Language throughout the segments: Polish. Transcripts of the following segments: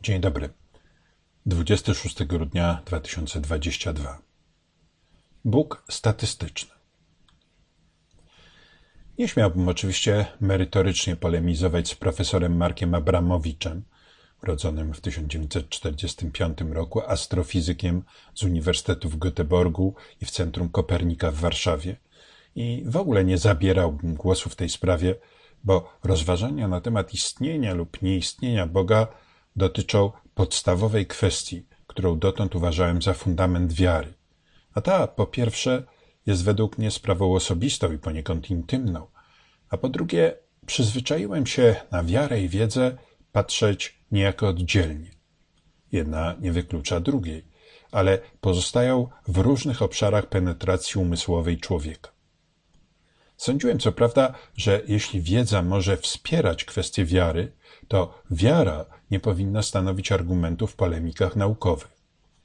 Dzień dobry. 26 grudnia 2022. Bóg statystyczny. Nie śmiałbym oczywiście merytorycznie polemizować z profesorem Markiem Abramowiczem, urodzonym w 1945 roku, astrofizykiem z Uniwersytetu w Göteborgu i w Centrum Kopernika w Warszawie. I w ogóle nie zabierałbym głosu w tej sprawie, bo rozważania na temat istnienia lub nieistnienia Boga dotyczą podstawowej kwestii, którą dotąd uważałem za fundament wiary. A ta, po pierwsze, jest według mnie sprawą osobistą i poniekąd intymną, a po drugie, przyzwyczaiłem się na wiarę i wiedzę patrzeć niejako oddzielnie. Jedna nie wyklucza drugiej, ale pozostają w różnych obszarach penetracji umysłowej człowieka. Sądziłem co prawda, że jeśli wiedza może wspierać kwestię wiary, to wiara nie powinna stanowić argumentu w polemikach naukowych.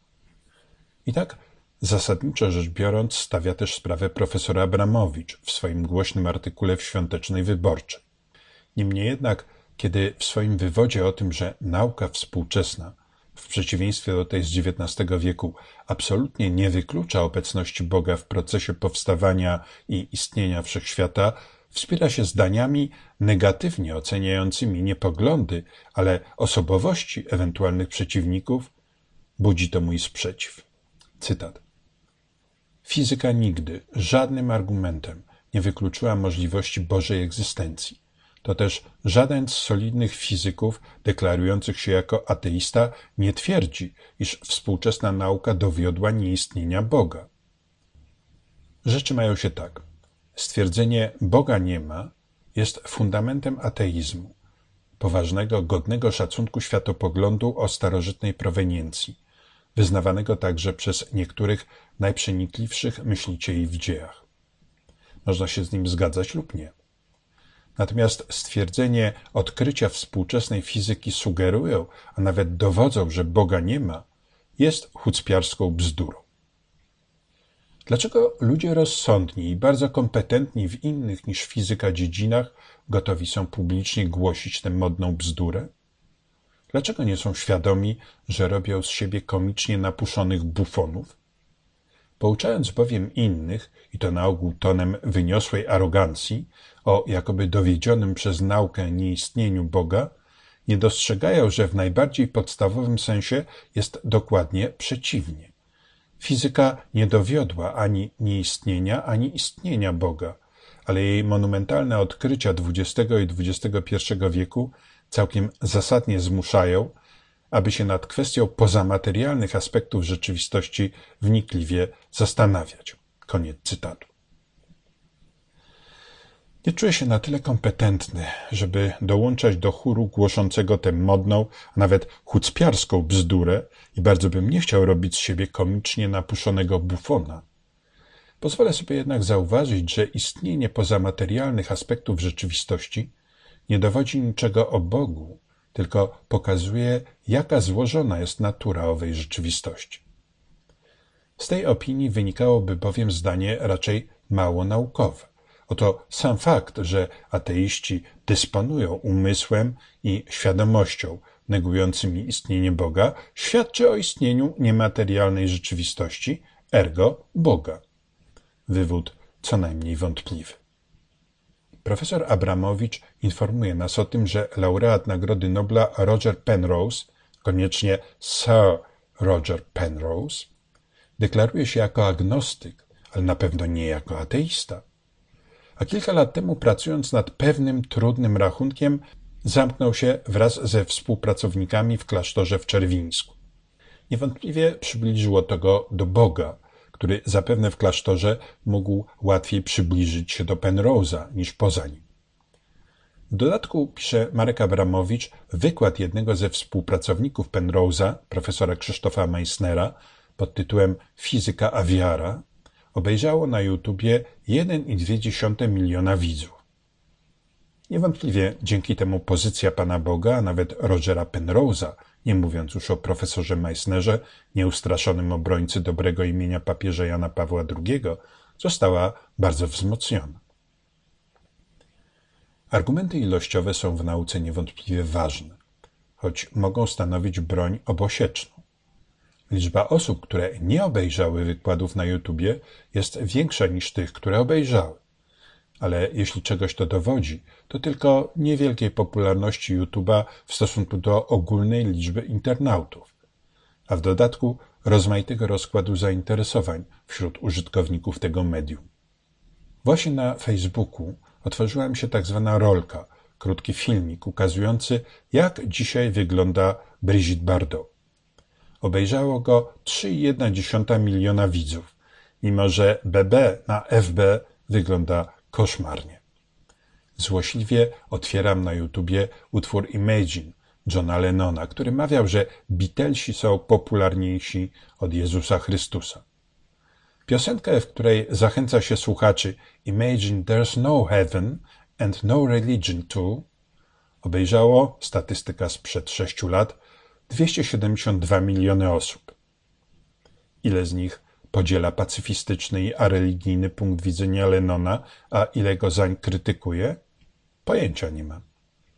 I tak zasadniczo rzecz biorąc stawia też sprawę profesor Abramowicz w swoim głośnym artykule w Świątecznej Wyborczej. Niemniej jednak, kiedy w swoim wywodzie o tym, że nauka współczesna, w przeciwieństwie do tej z XIX wieku, absolutnie nie wyklucza obecności Boga w procesie powstawania i istnienia wszechświata, wspiera się zdaniami negatywnie oceniającymi nie poglądy, ale osobowości ewentualnych przeciwników, budzi to mój sprzeciw. Cytat. Fizyka nigdy żadnym argumentem nie wykluczyła możliwości Bożej egzystencji. To też żaden z solidnych fizyków deklarujących się jako ateista nie twierdzi, iż współczesna nauka dowiodła nieistnienia Boga. Rzeczy mają się tak. Stwierdzenie Boga nie ma jest fundamentem ateizmu, poważnego, godnego szacunku światopoglądu o starożytnej proweniencji, wyznawanego także przez niektórych najprzenikliwszych myślicieli w dziejach. Można się z nim zgadzać lub nie. Natomiast stwierdzenie odkrycia współczesnej fizyki sugerują, a nawet dowodzą, że Boga nie ma, jest chucpiarską bzdurą. Dlaczego ludzie rozsądni i bardzo kompetentni w innych niż fizyka dziedzinach gotowi są publicznie głosić tę modną bzdurę? Dlaczego nie są świadomi, że robią z siebie komicznie napuszonych bufonów? Pouczając bowiem innych, i to na ogół tonem wyniosłej arogancji, o jakoby dowiedzionym przez naukę nieistnieniu Boga, nie dostrzegają, że w najbardziej podstawowym sensie jest dokładnie przeciwnie. Fizyka nie dowiodła ani nieistnienia, ani istnienia Boga, ale jej monumentalne odkrycia XX i XXI wieku całkiem zasadnie zmuszają, aby się nad kwestią pozamaterialnych aspektów rzeczywistości wnikliwie zastanawiać. Koniec cytatu. Nie czuję się na tyle kompetentny, żeby dołączać do chóru głoszącego tę modną, a nawet chucpiarską bzdurę i bardzo bym nie chciał robić z siebie komicznie napuszonego bufona. Pozwolę sobie jednak zauważyć, że istnienie pozamaterialnych aspektów rzeczywistości nie dowodzi niczego o Bogu, tylko pokazuje, jaka złożona jest natura owej rzeczywistości. Z tej opinii wynikałoby bowiem zdanie raczej mało naukowe. Oto sam fakt, że ateiści dysponują umysłem i świadomością negującymi istnienie Boga, świadczy o istnieniu niematerialnej rzeczywistości, ergo Boga. Wywód co najmniej wątpliwy. Profesor Abramowicz informuje nas o tym, że laureat Nagrody Nobla Roger Penrose, koniecznie Sir Roger Penrose, deklaruje się jako agnostyk, ale na pewno nie jako ateista. A kilka lat temu, pracując nad pewnym trudnym rachunkiem, zamknął się wraz ze współpracownikami w klasztorze w Czerwińsku. Niewątpliwie przybliżyło to go do Boga, który zapewne w klasztorze mógł łatwiej przybliżyć się do Penrose'a niż poza nim. W dodatku, pisze Marek Abramowicz, wykład jednego ze współpracowników Penrose'a, profesora Krzysztofa Meissnera, pod tytułem Fizyka a wiara, obejrzało na YouTubie 1,2 miliona widzów. Niewątpliwie dzięki temu pozycja Pana Boga, a nawet Rogera Penrose'a, nie mówiąc już o profesorze Meissnerze, nieustraszonym obrońcy dobrego imienia papieża Jana Pawła II, została bardzo wzmocniona. Argumenty ilościowe są w nauce niewątpliwie ważne, choć mogą stanowić broń obosieczną. Liczba osób, które nie obejrzały wykładów na YouTubie, jest większa niż tych, które obejrzały. Ale jeśli czegoś to dowodzi, to tylko niewielkiej popularności YouTube'a w stosunku do ogólnej liczby internautów, a w dodatku rozmaitego rozkładu zainteresowań wśród użytkowników tego medium. Właśnie na Facebooku otworzyła mi się tak zwana rolka, krótki filmik ukazujący, jak dzisiaj wygląda Brigitte Bardot. Obejrzało go 3,1 miliona widzów, mimo że BB na FB wygląda koszmarnie. Złośliwie otwieram na YouTubie utwór Imagine Johna Lennona, który mawiał, że Beatlesi są popularniejsi od Jezusa Chrystusa. Piosenkę, w której zachęca się słuchaczy Imagine there's no heaven and no religion too, obejrzało, statystyka sprzed 6 lat, 272 miliony osób. Ile z nich podziela pacyfistyczny i areligijny punkt widzenia Lennona, a ile go zań krytykuje? Pojęcia nie mam.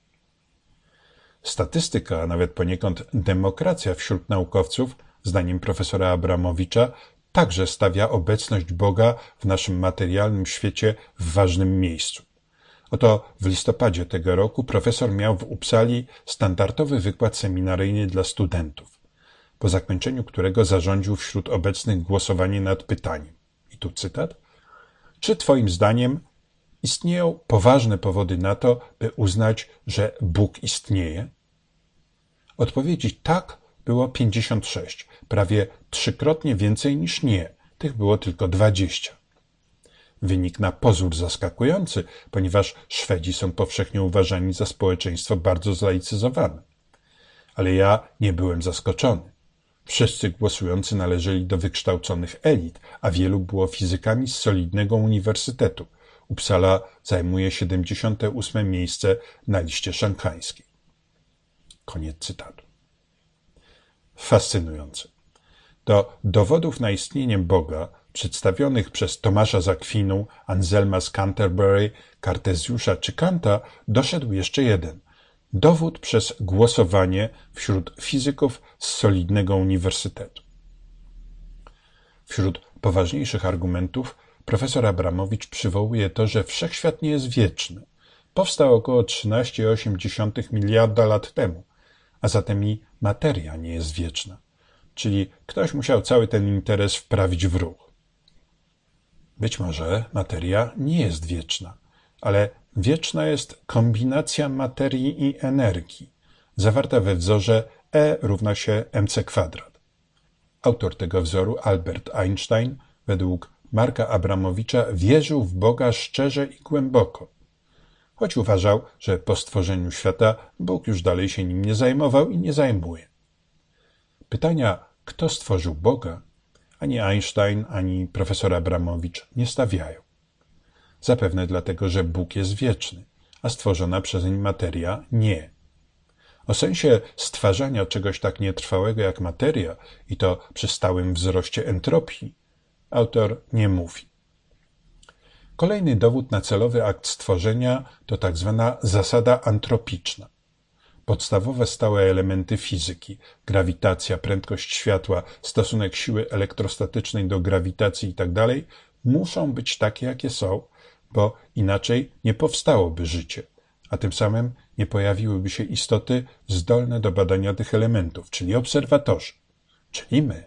Statystyka, a nawet poniekąd demokracja wśród naukowców, zdaniem profesora Abramowicza, także stawia obecność Boga w naszym materialnym świecie w ważnym miejscu. Oto w listopadzie tego roku profesor miał w Uppsali standardowy wykład seminaryjny dla studentów, po zakończeniu którego zarządził wśród obecnych głosowanie nad pytaniem. I tu cytat. Czy twoim zdaniem istnieją poważne powody na to, by uznać, że Bóg istnieje? Odpowiedzi tak było 56, prawie 3-krotnie więcej niż nie. Tych było tylko 20. Wynik na pozór zaskakujący, ponieważ Szwedzi są powszechnie uważani za społeczeństwo bardzo zlaicyzowane. Ale ja nie byłem zaskoczony. Wszyscy głosujący należeli do wykształconych elit, a wielu było fizykami z solidnego uniwersytetu. Uppsala zajmuje 78. miejsce na liście szanghańskiej. Koniec cytatu. Fascynujące. Do dowodów na istnienie Boga przedstawionych przez Tomasza z Akwinu, Anselma z Canterbury, Kartezjusza czy Kanta doszedł jeszcze jeden. Dowód przez głosowanie wśród fizyków z solidnego uniwersytetu. Wśród poważniejszych argumentów profesor Abramowicz przywołuje to, że wszechświat nie jest wieczny. Powstał około 13,8 miliarda lat temu, a zatem i materia nie jest wieczna. Czyli ktoś musiał cały ten interes wprawić w ruch. Być może materia nie jest wieczna, ale wieczna jest kombinacja materii i energii, zawarta we wzorze E równa się mc². Autor tego wzoru, Albert Einstein, według Marka Abramowicza wierzył w Boga szczerze i głęboko, choć uważał, że po stworzeniu świata Bóg już dalej się nim nie zajmował i nie zajmuje. Pytania, kto stworzył Boga, ani Einstein, ani profesor Abramowicz nie stawiają. Zapewne dlatego, że Bóg jest wieczny, a stworzona przez nim materia nie. O sensie stwarzania czegoś tak nietrwałego jak materia i to przy stałym wzroście entropii autor nie mówi. Kolejny dowód na celowy akt stworzenia to tak zwana zasada antropiczna. Podstawowe stałe elementy fizyki, grawitacja, prędkość światła, stosunek siły elektrostatycznej do grawitacji itd. muszą być takie, jakie są, bo inaczej nie powstałoby życie, a tym samym nie pojawiłyby się istoty zdolne do badania tych elementów, czyli obserwatorzy, czyli my.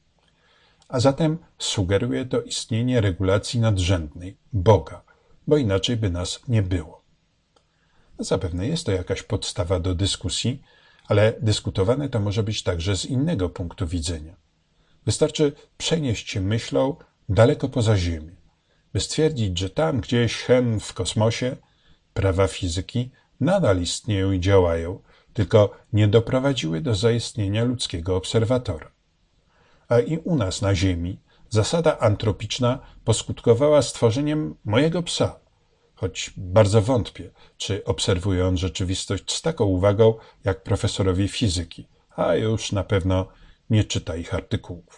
A zatem sugeruje to istnienie regulacji nadrzędnej, Boga, bo inaczej by nas nie było. Zapewne jest to jakaś podstawa do dyskusji, ale dyskutowane to może być także z innego punktu widzenia. Wystarczy przenieść się myślą daleko poza Ziemię, by stwierdzić, że tam gdzieś hen w kosmosie prawa fizyki nadal istnieją i działają, tylko nie doprowadziły do zaistnienia ludzkiego obserwatora. A i u nas na Ziemi zasada antropiczna poskutkowała stworzeniem mojego psa, choć bardzo wątpię, czy obserwuje on rzeczywistość z taką uwagą jak profesorowie fizyki, a już na pewno nie czyta ich artykułów.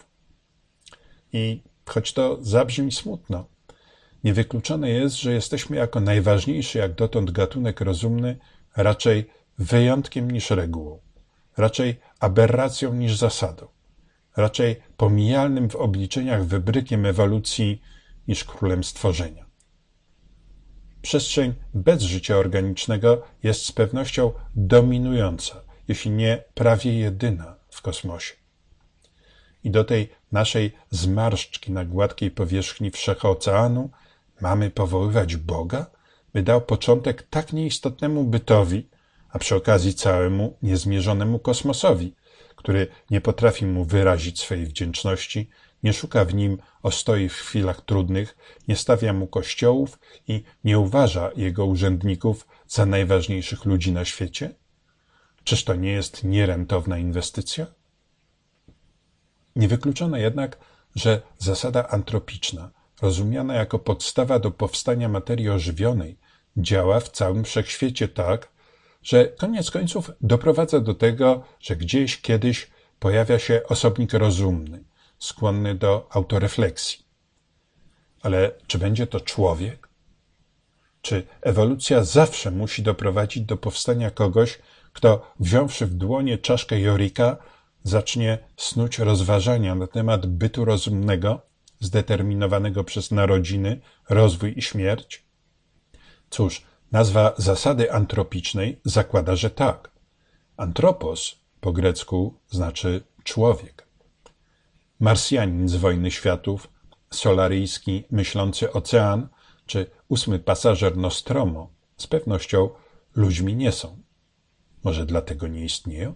I choć to zabrzmi smutno, niewykluczone jest, że jesteśmy jako najważniejszy jak dotąd gatunek rozumny raczej wyjątkiem niż regułą. raczej aberracją niż zasadą, raczej pomijalnym w obliczeniach wybrykiem ewolucji niż królem stworzenia. Przestrzeń bez życia organicznego jest z pewnością dominująca, jeśli nie prawie jedyna w kosmosie. I do tej naszej zmarszczki na gładkiej powierzchni wszechoceanu mamy powoływać Boga, by dał początek tak nieistotnemu bytowi, a przy okazji całemu niezmierzonemu kosmosowi, który nie potrafi mu wyrazić swej wdzięczności, nie szuka w nim ostoi w chwilach trudnych, nie stawia mu kościołów i nie uważa jego urzędników za najważniejszych ludzi na świecie? Czyż to nie jest nierentowna inwestycja? Niewykluczone jednak, że zasada antropiczna, rozumiana jako podstawa do powstania materii ożywionej, działa w całym wszechświecie tak, że koniec końców doprowadza do tego, że gdzieś kiedyś pojawia się osobnik rozumny, skłonny do autorefleksji. Ale czy będzie to człowiek? Czy ewolucja zawsze musi doprowadzić do powstania kogoś, kto, wziąwszy w dłonie czaszkę Jorika, zacznie snuć rozważania na temat bytu rozumnego, zdeterminowanego przez narodziny, rozwój i śmierć? Cóż, nazwa zasady antropicznej zakłada, że tak. Antropos po grecku znaczy człowiek. Marsjanin z Wojny Światów, solaryjski myślący ocean czy 8. pasażer Nostromo z pewnością ludźmi nie są. Może dlatego nie istnieją?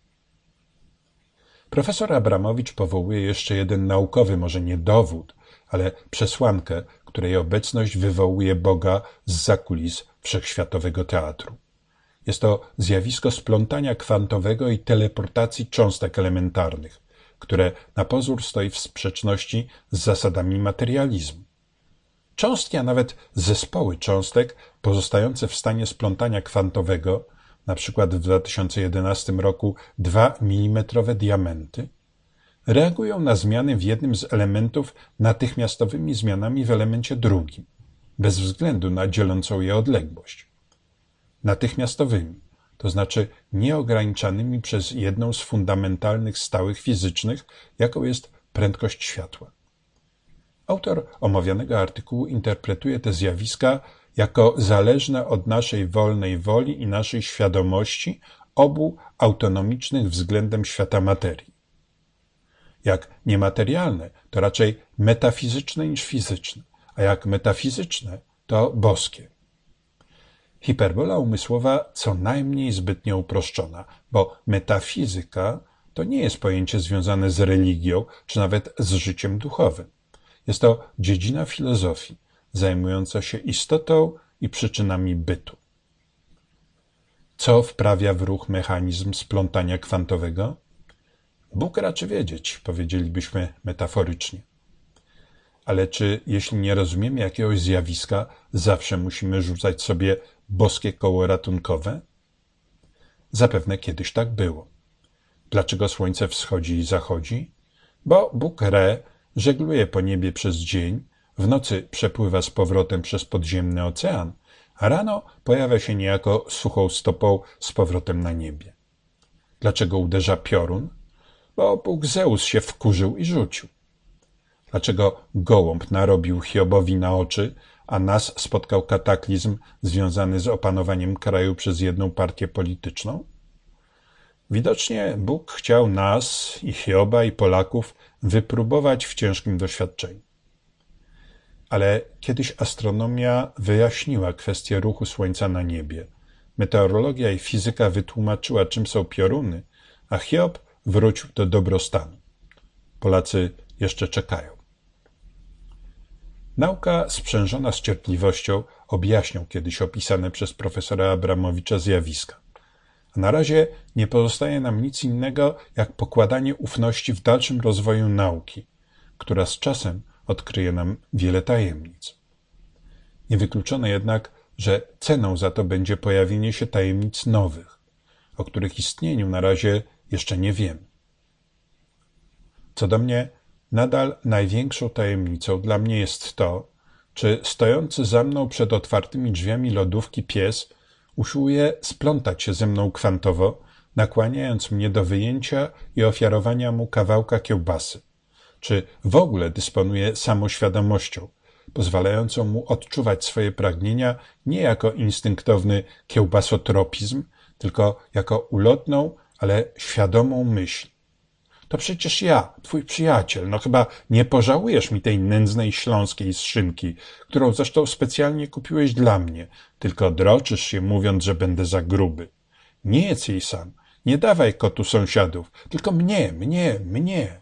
Profesor Abramowicz powołuje jeszcze jeden naukowy, może nie dowód, ale przesłankę, której obecność wywołuje Boga zza kulis wszechświatowego teatru. Jest to zjawisko splątania kwantowego i teleportacji cząstek elementarnych, które na pozór stoi w sprzeczności z zasadami materializmu. Cząstki, a nawet zespoły cząstek pozostające w stanie splątania kwantowego, na przykład w 2011 roku 2 mm diamenty, reagują na zmiany w jednym z elementów natychmiastowymi zmianami w elemencie drugim, bez względu na dzielącą je odległość. Natychmiastowymi, to znaczy nieograniczanymi przez jedną z fundamentalnych stałych fizycznych, jaką jest prędkość światła. Autor omawianego artykułu interpretuje te zjawiska jako zależne od naszej wolnej woli i naszej świadomości obu autonomicznych względem świata materii. Jak niematerialne, to raczej metafizyczne niż fizyczne, a jak metafizyczne, to boskie. Hiperbola umysłowa co najmniej zbytnio uproszczona, bo metafizyka to nie jest pojęcie związane z religią, czy nawet z życiem duchowym. Jest to dziedzina filozofii, zajmująca się istotą i przyczynami bytu. Co wprawia w ruch mechanizm splątania kwantowego? Bóg raczy wiedzieć, powiedzielibyśmy metaforycznie. Ale czy, jeśli nie rozumiemy jakiegoś zjawiska, zawsze musimy rzucać sobie boskie koło ratunkowe? Zapewne kiedyś tak było. Dlaczego słońce wschodzi i zachodzi? Bo Bóg Re żegluje po niebie przez dzień, w nocy przepływa z powrotem przez podziemny ocean, a rano pojawia się niejako suchą stopą z powrotem na niebie. Dlaczego uderza piorun? Bo Bóg Zeus się wkurzył i rzucił. Dlaczego gołąb narobił Hiobowi na oczy, a nas spotkał kataklizm związany z opanowaniem kraju przez jedną partię polityczną? Widocznie Bóg chciał nas, i Hioba, i Polaków wypróbować w ciężkim doświadczeniu. Ale kiedyś astronomia wyjaśniła kwestię ruchu Słońca na niebie. Meteorologia i fizyka wytłumaczyła, czym są pioruny, a Hiob wrócił do dobrostanu. Polacy jeszcze czekają. Nauka sprzężona z cierpliwością objaśnią kiedyś opisane przez profesora Abramowicza zjawiska. A na razie nie pozostaje nam nic innego, jak pokładanie ufności w dalszym rozwoju nauki, która z czasem odkryje nam wiele tajemnic. Niewykluczone jednak, że ceną za to będzie pojawienie się tajemnic nowych, o których istnieniu na razie jeszcze nie wiemy. Co do mnie, nadal największą tajemnicą dla mnie jest to, czy stojący za mną przed otwartymi drzwiami lodówki pies usiłuje splątać się ze mną kwantowo, nakłaniając mnie do wyjęcia i ofiarowania mu kawałka kiełbasy. Czy w ogóle dysponuje samoświadomością, pozwalającą mu odczuwać swoje pragnienia nie jako instynktowny kiełbasotropizm, tylko jako ulotną, ale świadomą myśl. To przecież ja, twój przyjaciel, no chyba nie pożałujesz mi tej nędznej śląskiej z szynki, którą zresztą specjalnie kupiłeś dla mnie, tylko droczysz się, mówiąc, że będę za gruby. Nie jedz jej sam, nie dawaj kotu sąsiadów, tylko mnie.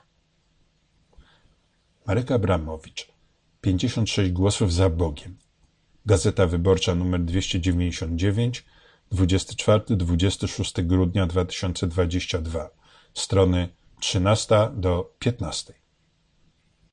Marek Abramowicz, 56 głosów za Bogiem. Gazeta Wyborcza nr 299, 24-26 grudnia 2022, strony 13 do 15.